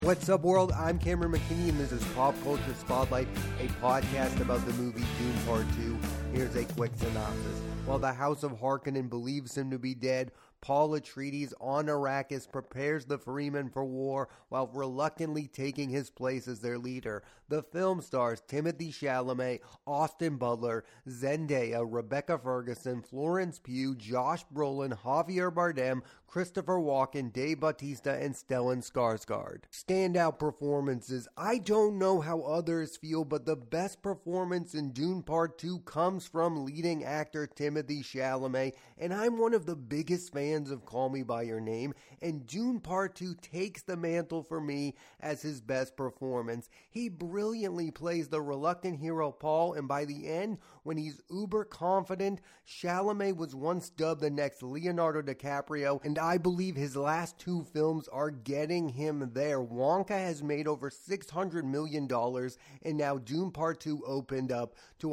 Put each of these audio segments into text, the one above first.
What's up, world? I'm Cameron McKinney, and this is Pop Culture Spotlight, a podcast about the movie Dune Part 2. Here's a quick synopsis. While the House of Harkonnen believes him to be dead, Paul Atreides on Arrakis prepares the Fremen for war while reluctantly taking his place as their leader. The film stars Timothée Chalamet, Austin Butler, Zendaya, Rebecca Ferguson, Florence Pugh, Josh Brolin, Javier Bardem, Christopher Walken, Dave Bautista, and Stellan Skarsgård. Standout performances. I don't know how others feel, but the best performance in Dune Part 2 comes from leading actor Timothée Chalamet, and I'm one of the biggest fans of Call Me By Your Name, and Dune Part 2 takes the mantle for me as his best performance. He brilliantly plays the reluctant hero Paul, and by the end, when he's uber confident, Chalamet was once dubbed the next Leonardo DiCaprio, and I believe his last two films are getting him there. Wonka has made over $600 million, and now Dune Part 2 opened up to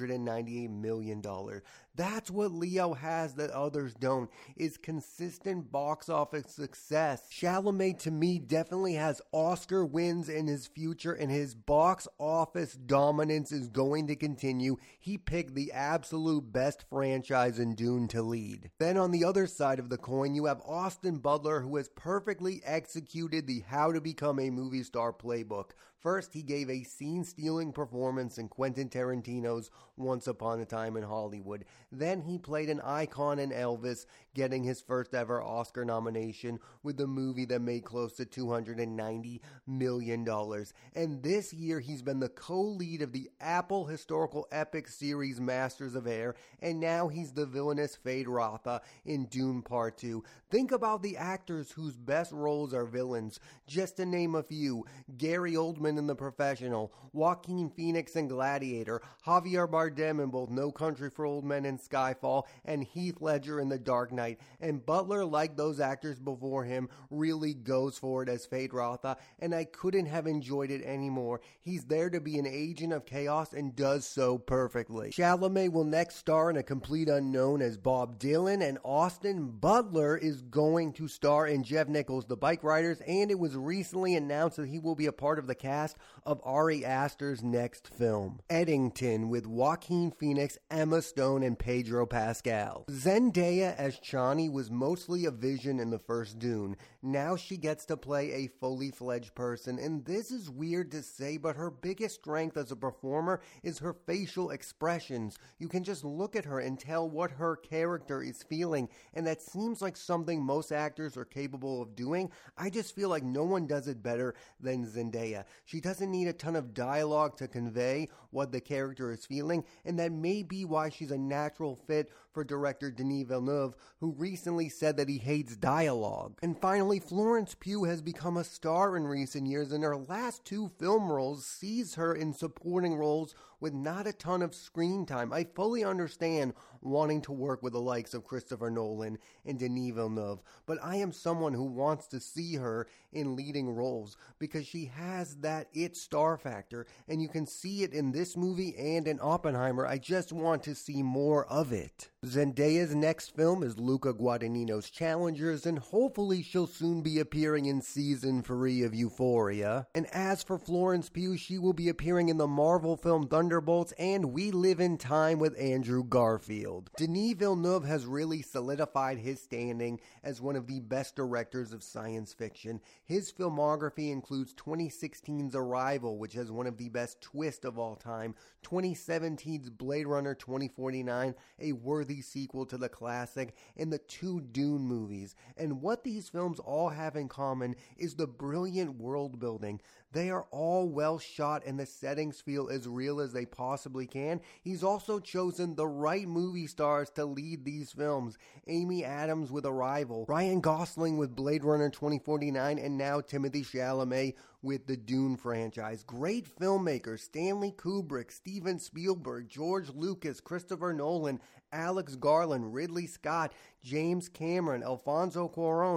$198 million. That's what Leo has that others don't, is consistent box office success. Chalamet, to me, definitely has Oscar wins in his future, and his box office dominance is going to continue. He picked the absolute best franchise in Dune to lead. Then on the other side of the coin, you have Austin Butler, who has perfectly executed the How to Become a Movie Star playbook. First, he gave a scene-stealing performance in Quentin Tarantino's Once Upon a Time in Hollywood. Then he played an icon in Elvis, getting his first ever Oscar nomination with the movie that made close to $290 million. And this year, he's been the co-lead of the Apple historical epic series Masters of Air, and now he's the villainous Feyd-Rautha in Dune Part 2. Think about the actors whose best roles are villains. Just to name a few: Gary Oldman in The Professional, Joaquin Phoenix in Gladiator, Javier Bardem in both No Country for Old Men and Skyfall, and Heath Ledger in The Dark Knight. And Butler, like those actors before him, really goes for it as Feyd-Rautha, and I couldn't have enjoyed it anymore. He's there to be an agent of chaos and does so perfectly. Chalamet will next star in A Complete Unknown as Bob Dylan, and Austin Butler is going to star in Jeff Nichols' The Bike Riders, and it was recently announced that he will be a part of the cast of Ari Aster's next film, Eddington, with Joaquin Phoenix, Emma Stone, and Pedro Pascal. Zendaya as Chani was mostly a vision in the first Dune. Now she gets to play a fully fledged person, and this is weird to say, but her biggest strength as a performer is her facial expressions. You can just look at her and tell what her character is feeling, and that seems like something most actors are capable of doing. I just feel like no one does it better than Zendaya. She doesn't need a ton of dialogue to convey what the character is feeling, and that may be why she's a natural fit for director Denis Villeneuve, who recently said that he hates dialogue. And finally, Florence Pugh has become a star in recent years, and her last two film roles sees her in supporting roles with not a ton of screen time. I fully understand wanting to work with the likes of Christopher Nolan and Denis Villeneuve, but I am someone who wants to see her in leading roles because she has that it star factor, and you can see it in this movie and in Oppenheimer. I just want to see more of it. Zendaya's next film is Luca Guadagnino's Challengers, and hopefully she'll soon be appearing in season 3 of Euphoria. And as for Florence Pugh, she will be appearing in the Marvel film Thunderbolts and We Live in Time with Andrew Garfield. Denis Villeneuve has really solidified his standing as one of the best directors of science fiction. His filmography includes 2016's Arrival, which has one of the best twists of all time, 2017's Blade Runner 2049, a worthy sequel to the classic, and the two Dune movies. And what these films all have in common is the brilliant world building. They are all well shot and the settings feel as real as they possibly can. He's also chosen the right movie stars to lead these films. Amy Adams with Arrival, Ryan Gosling with Blade Runner 2049, and now Timothée Chalamet with the Dune franchise. Great filmmakers: Stanley Kubrick, Steven Spielberg, George Lucas, Christopher Nolan, Alex Garland, Ridley Scott, James Cameron, Alfonso Cuarón.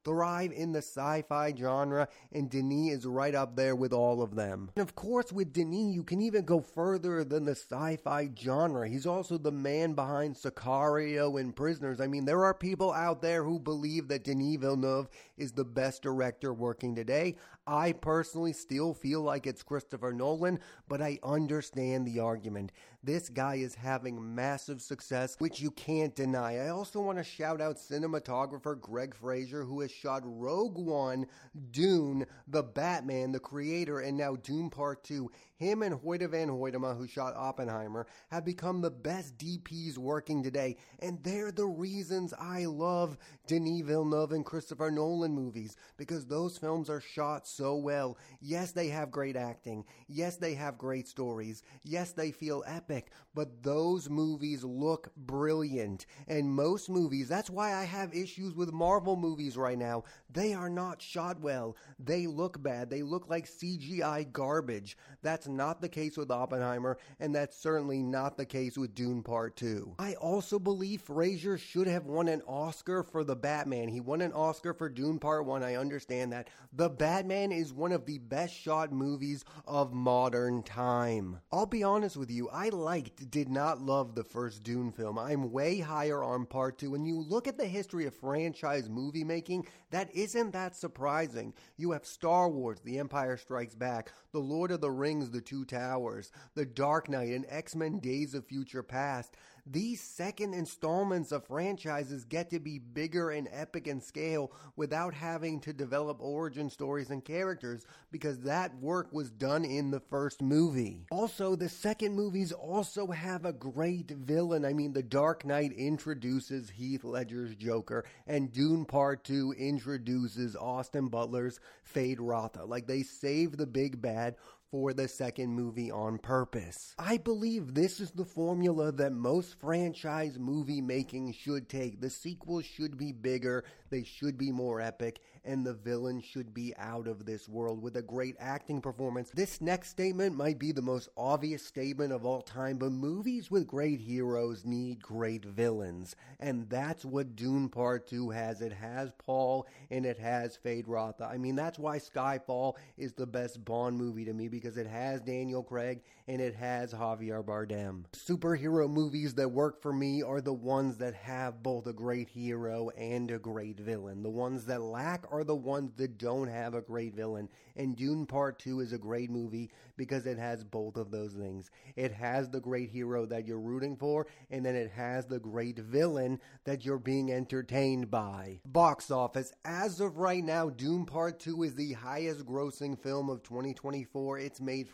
thrive in the sci-fi genre, and Denis is right up there with all of them. And of course, with Denis, you can even go further than the sci-fi genre. He's also the man behind Sicario and Prisoners. I mean, there are people out there who believe that Denis Villeneuve is the best director working today. I personally still feel like it's Christopher Nolan, but I understand the argument. This guy is having massive success, which you can't deny. I also want to shout out cinematographer Greg Fraser, who has shot Rogue One, Dune, The Batman, The Creator, and now Dune Part 2. Him and Hoyte van Hoytema, who shot Oppenheimer, have become the best DPs working today, and they're the reasons I love Denis Villeneuve and Christopher Nolan movies, because those films are shot so well. Yes, they have great acting. Yes, they have great stories. Yes, they feel epic, but those movies look brilliant. And most movies, that's why I have issues with Marvel movies right now. They are not shot well. They look bad. They look like CGI garbage. That's not the case with Oppenheimer, and that's certainly not the case with Dune Part 2. I also believe Fraser should have won an Oscar for The Batman. He won an Oscar for Dune Part 1. I understand that. The Batman is one of the best shot movies of modern time. I'll be honest with you, I did not love the first Dune film. I'm way higher on Part 2. When you look at the history of franchise movie making, that isn't that surprising. You have Star Wars, The Empire Strikes Back, The Lord of the Rings, The Two Towers, The Dark Knight, and X-Men Days of Future Past. These second installments of franchises get to be bigger and epic in scale without having to develop origin stories and characters, because that work was done in the first movie. Also, the second movies also have a great villain. I mean, The Dark Knight introduces Heath Ledger's Joker, and Dune Part 2 introduces Austin Butler's Feyd-Rautha. Like, they saved the big bad for the second movie on purpose. I believe this is the formula that most franchise movie making should take. The sequels should be bigger, they should be more epic, and the villain should be out of this world with a great acting performance. This next statement might be the most obvious statement of all time, but movies with great heroes need great villains, and that's what Dune Part 2 has. It has Paul, and it has Feyd-Rautha. I mean, that's why Skyfall is the best Bond movie to me, because it has Daniel Craig and it has Javier Bardem. Superhero movies that work for me are the ones that have both a great hero and a great villain. The ones that lack are the ones that don't have a great villain. And Dune Part 2 is a great movie because it has both of those things. It has the great hero that you're rooting for, and then it has the great villain that you're being entertained by. Box office. As of right now, Dune Part 2 is the highest grossing film of 2024. It's made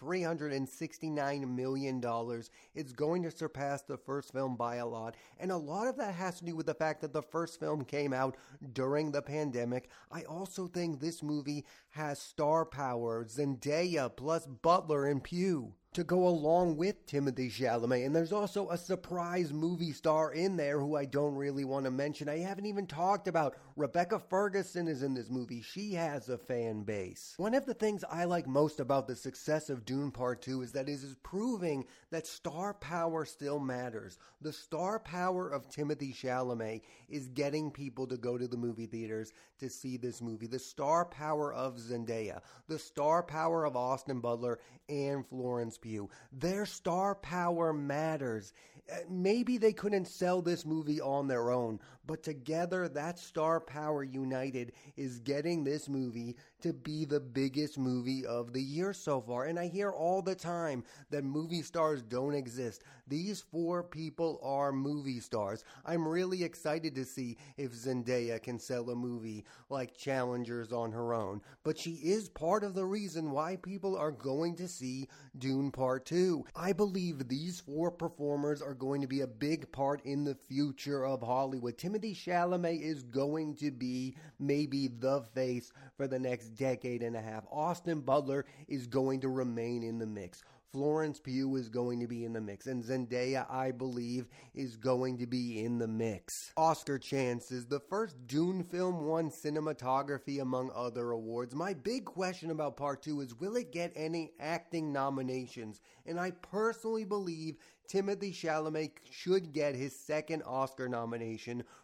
$369 million. It's going to surpass the first film by a lot, and a lot of that has to do with the fact that the first film came out during the pandemic. I also think this movie has star power, Zendaya plus Butler and Pugh to go along with Timothée Chalamet. And there's also a surprise movie star in there who I don't really want to mention. I haven't even talked about. Rebecca Ferguson is in this movie. She has a fan base. One of the things I like most about the success of Dune Part 2 is that it is proving that star power still matters. The star power of Timothée Chalamet is getting people to go to the movie theaters to see this movie. The star power of Zendaya, the star power of Austin Butler and Florence Pugh. Their star power matters. Maybe they couldn't sell this movie on their own, but together that star power united is getting this movie to be the biggest movie of the year so far. And I hear all the time that movie stars don't exist. These four people are movie stars. I'm really excited to see if Zendaya can sell a movie like Challengers on her own, but she is part of the reason why people are going to see Dune Part 2. I believe these four performers are going to be a big part in the future of Hollywood. Timothée Chalamet is going to be maybe the face for the next decade and a half. Austin Butler is going to remain in the mix. Florence Pugh is going to be in the mix, and Zendaya, I believe, is going to be in the mix. Oscar chances. The first Dune film won cinematography among other awards. My big question about Part 2 is, will it get any acting nominations? And I personally believe Timothée Chalamet should get his second Oscar nomination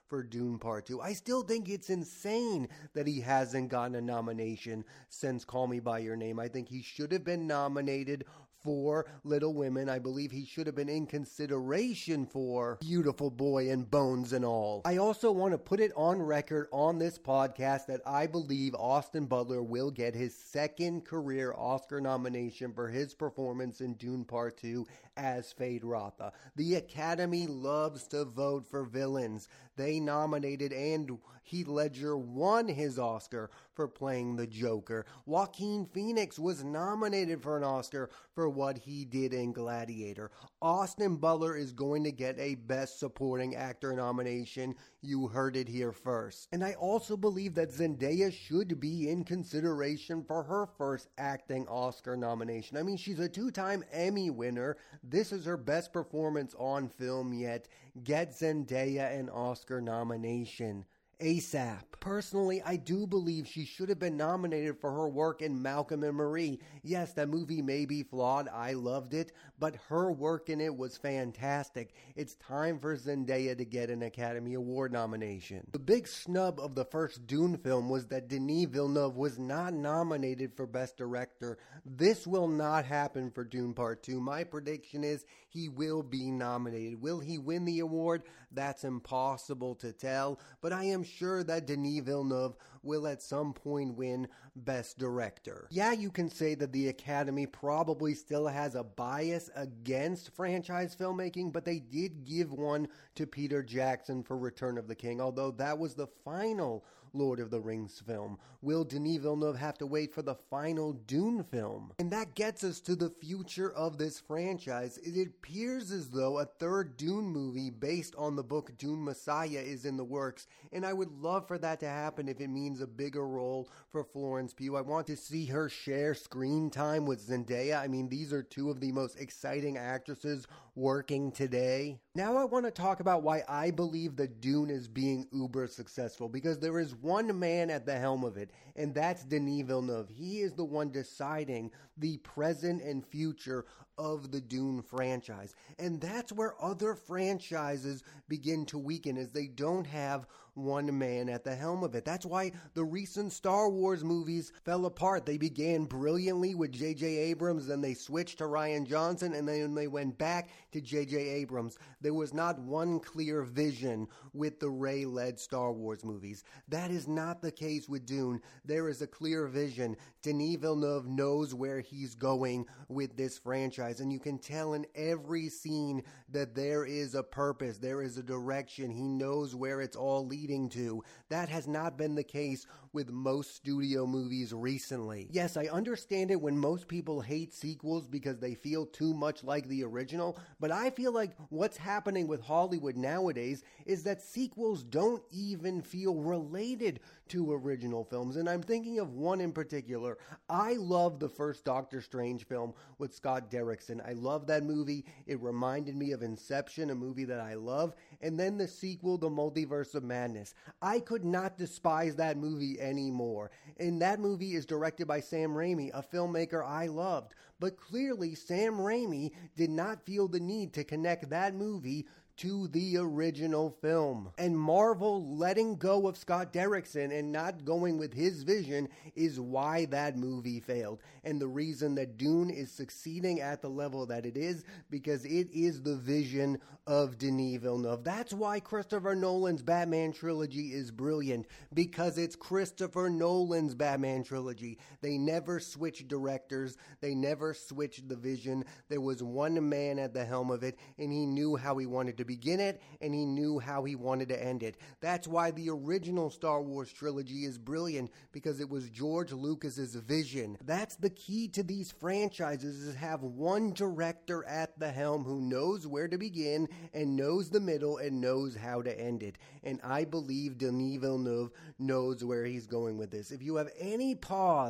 for Dune Part 2. I still think it's insane that he hasn't gotten a nomination since Call Me By Your Name. I think he should have been nominated for Little Women. I believe he should have been in consideration for Beautiful Boy and Bones and All. I also want to put it on record on this podcast that I believe Austin Butler will get his second career Oscar nomination for his performance in Dune Part 2 as Feyd-Rautha. The Academy loves to vote for villains. They nominated and Heath Ledger won his Oscar for playing the Joker. Joaquin Phoenix was nominated for an Oscar for what he did in Gladiator. Austin Butler is going to get a Best Supporting Actor nomination. You heard it here first. And I also believe that Zendaya should be in consideration for her first acting Oscar nomination. I mean, she's a 2-time Emmy winner. This is her best performance on film yet. Get Zendaya an Oscar nomination ASAP. Personally, I do believe she should have been nominated for her work in Malcolm and Marie. Yes, that movie may be flawed. I loved it, but her work in it was fantastic. It's time for Zendaya to get an Academy Award nomination. The big snub of the first Dune film was that Denis Villeneuve was not nominated for Best Director. This will not happen for Dune Part 2. My prediction is he will be nominated. Will he win the award? That's impossible to tell, but I am sure that Denis Villeneuve will at some point win Best Director. Yeah, you can say that the Academy probably still has a bias against franchise filmmaking, but they did give one to Peter Jackson for Return of the King, although that was the final Lord of the Rings film. Will Denis Villeneuve have to wait for the final Dune film? And that gets us to the future of this franchise. It appears as though a third Dune movie based on the book Dune Messiah is in the works, and I would love for that to happen if it means a bigger role for Florence Pugh. I want to see her share screen time with Zendaya. I mean, these are two of the most exciting actresses working today. Now I want to talk about why I believe that Dune is being uber successful, because there is one man at the helm of it, and that's Denis Villeneuve. He is the one deciding the present and future of the Dune franchise. And that's where other franchises begin to weaken, as they don't have one man at the helm of it. That's why the recent Star Wars movies fell apart. They began brilliantly with J.J. Abrams, then they switched to Rian Johnson, and then they went back to J.J. Abrams. There was not one clear vision with the Rey-led Star Wars movies. That is not the case with Dune. There is a clear vision. Denis Villeneuve knows where he's going with this franchise, and you can tell in every scene that there is a purpose, there is a direction. He knows where it's all leading to. That has not been the case with most studio movies recently. Yes, I understand it when most people hate sequels because they feel too much like the original, but I feel like what's happening with Hollywood nowadays is that sequels don't even feel related to original films, and I'm thinking of one in particular. I love the first Doctor Strange film with Scott Derrickson. I love that movie. It reminded me of Inception, a movie that I love, and then the sequel, The Multiverse of Madness. I could not despise that movie anymore, and that movie is directed by Sam Raimi, a filmmaker I loved, but clearly Sam Raimi did not feel the need to connect that movie to the original film. And Marvel letting go of Scott Derrickson and not going with his vision is why that movie failed. And the reason that Dune is succeeding at the level that it is, because it is the vision of Denis Villeneuve. That's why Christopher Nolan's Batman trilogy is brilliant, because it's Christopher Nolan's Batman trilogy. They never switched directors. They never switched the vision. There was one man at the helm of it, and he knew how he wanted to begin it, and he knew how he wanted to end it. That's why the original Star Wars trilogy is brilliant, because it was George Lucas's vision. That's the key to these franchises, is have one director at the helm who knows where to begin and knows the middle and knows how to end it. And I believe Denis Villeneuve knows where he's going with this. If you have any pause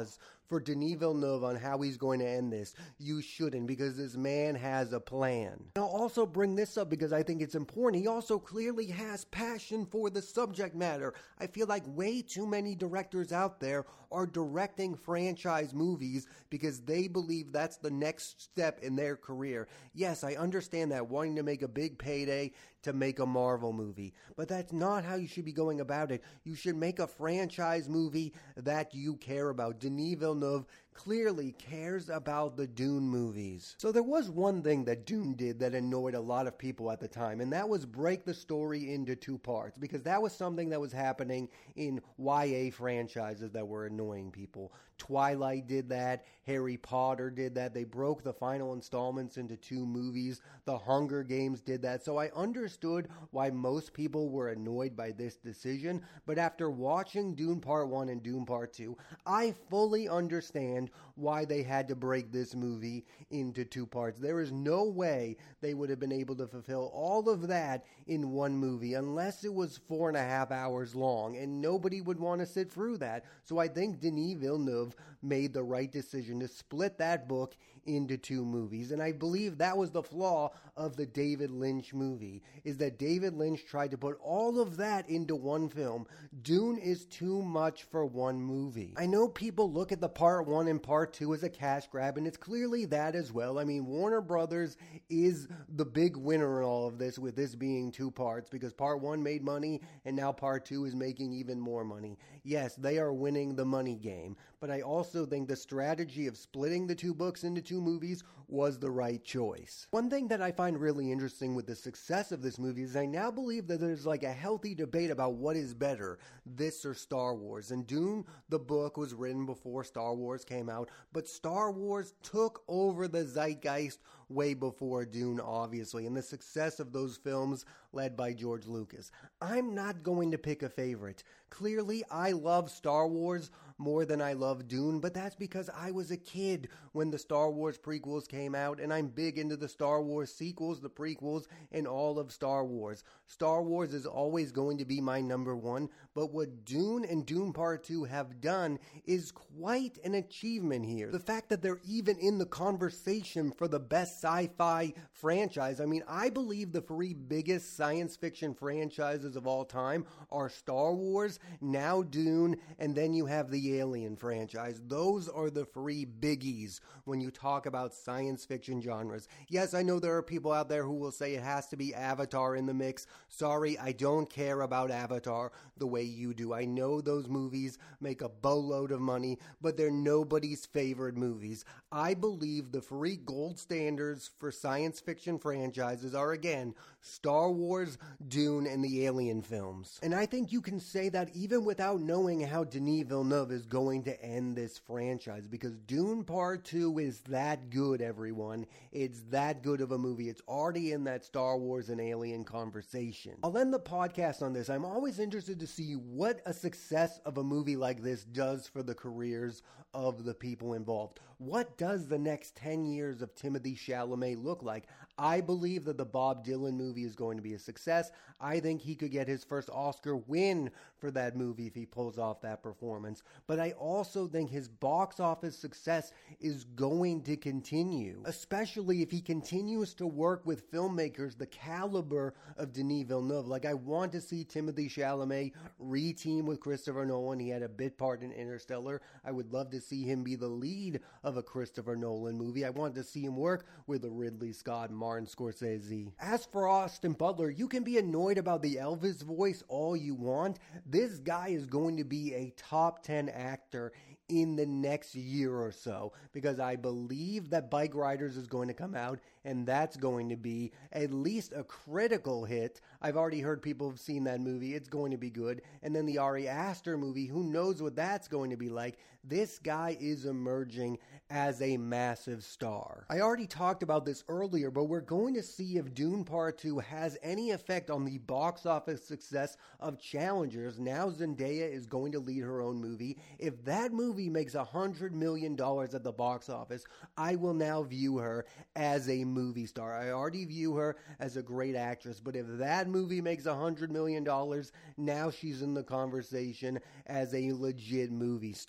for Denis Villeneuve on how he's going to end this. You shouldn't, because this man has a plan. I'll also bring this up because I think it's important. He also clearly has passion for the subject matter. I feel like way too many directors out there are directing franchise movies because they believe that's the next step in their career. Yes, I understand that, wanting to make a big payday to make a Marvel movie, but that's not how you should be going about it. You should make a franchise movie that you care about. Denis Villeneuve clearly cares about the Dune movies. So there was one thing that Dune did that annoyed a lot of people at the time, and that was break the story into two parts, because that was something that was happening in YA franchises that were annoying people. Twilight did that. Harry Potter did that. They broke the final installments into two movies. The Hunger Games did that. So I understood why most people were annoyed by this decision, but after watching Dune Part 1 and Dune Part 2, I fully understand why they had to break this movie into two parts. There is no way they would have been able to fulfill all of that in one movie unless it was 4.5 hours long, and nobody would want to sit through that. So I think Denis Villeneuve made the right decision to split that book into two movies, and I believe that was the flaw of the David Lynch movie, is that David Lynch tried to put all of that into one film. Dune is too much for one movie. I know people look at the Part 1 and Part 2 as a cash grab, and it's clearly that as well. I mean, Warner Brothers is the big winner in all of this, with this being two parts, because Part 1 made money, and now Part 2 is making even more money. Yes, they are winning the money game, but I also think the strategy of splitting the two books into two movies was the right choice. One thing that I find really interesting with the success of this movie is I now believe that there's like a healthy debate about what is better, this or Star Wars. And Dune, the book, was written before Star Wars came out, but Star Wars took over the zeitgeist way before Dune, obviously, and the success of those films led by George Lucas. I'm not going to pick a favorite. Clearly, I love Star Wars more than I love Dune, but that's because I was a kid when the Star Wars prequels came out, and I'm big into the Star Wars sequels, the prequels, and all of Star Wars. Star Wars is always going to be my number one, but what Dune and Dune Part 2 have done is quite an achievement here. The fact that they're even in the conversation for the best sci-fi franchise. I mean, I believe the three biggest science fiction franchises of all time are Star Wars, now Dune, and then you have the Alien franchise. Those are the three biggies when you talk about science fiction genres. Yes, I know there are people out there who will say it has to be Avatar in the mix. Sorry, I don't care about Avatar the way you do. I know those movies make a boatload of money, but they're nobody's favorite movies. I believe the three gold standards for science fiction franchises are, again, Star Wars, Dune, and the Alien films. And I think you can say that even without knowing how Denis Villeneuve is going to end this franchise, because Dune Part 2 is that good, everyone. It's that good of a movie. It's already in that Star Wars and Alien conversation. I'll end the podcast on this. I'm always interested to see what a success of a movie like this does for the careers of the people involved. What does the next 10 years of Timothée Chalamet look like? I believe that the Bob Dylan movie is going to be a success. I think he could get his first Oscar win for that movie if he pulls off that performance. But I also think his box office success is going to continue, especially if he continues to work with filmmakers the caliber of Denis Villeneuve. Like, I want to see Timothée Chalamet re-team with Christopher Nolan. He had a bit part in Interstellar. I would love to see him be the lead of a Christopher Nolan movie. I want to see him work with a Ridley Scott, Martin Scorsese. As for Austin Butler, you can be annoyed about the Elvis voice all you want. This guy is going to be a top 10 actor in the next year or so, because I believe that Bike Riders is going to come out, and that's going to be at least a critical hit. I've already heard people have seen that movie. It's going to be good. And then the Ari Aster movie, who knows what that's going to be like. This guy is emerging as a massive star. I already talked about this earlier, but we're going to see if Dune Part 2 has any effect on the box office success of Challengers. Now Zendaya is going to lead her own movie. If that movie makes $100 million at the box office, I will now view her as a movie star. I already view her as a great actress, but if that movie makes $100 million, now she's in the conversation as a legit movie star. And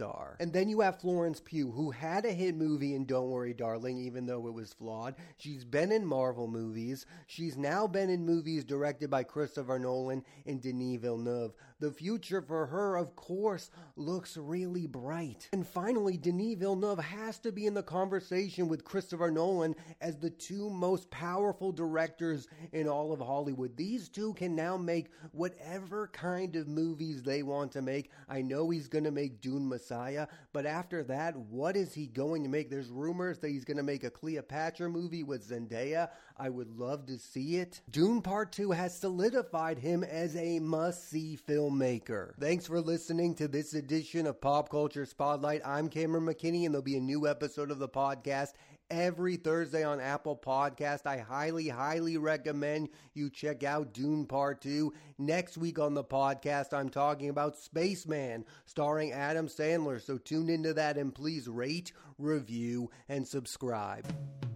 And then you have Florence Pugh, who had a hit movie in Don't Worry Darling, even though it was flawed. She's been in Marvel movies. She's now been in movies directed by Christopher Nolan and Denis Villeneuve. The future for her, of course, looks really bright. And finally, Denis Villeneuve has to be in the conversation with Christopher Nolan as the two most powerful directors in all of Hollywood. These two can now make whatever kind of movies they want to make. I know he's going to make Dune Messiah, but after that, what is he going to make? There's rumors that he's going to make a Cleopatra movie with Zendaya. I would love to see it. Dune Part 2 has solidified him as a must-see filmmaker. Thanks for listening to this edition of Pop Culture Spotlight. I'm Cameron McKinney, and there'll be a new episode of the podcast every Thursday on Apple Podcast. I highly recommend you check out Dune Part 2. Next week on the podcast, I'm talking about Spaceman, starring Adam Sandler. So tune into that and please rate, review, and subscribe.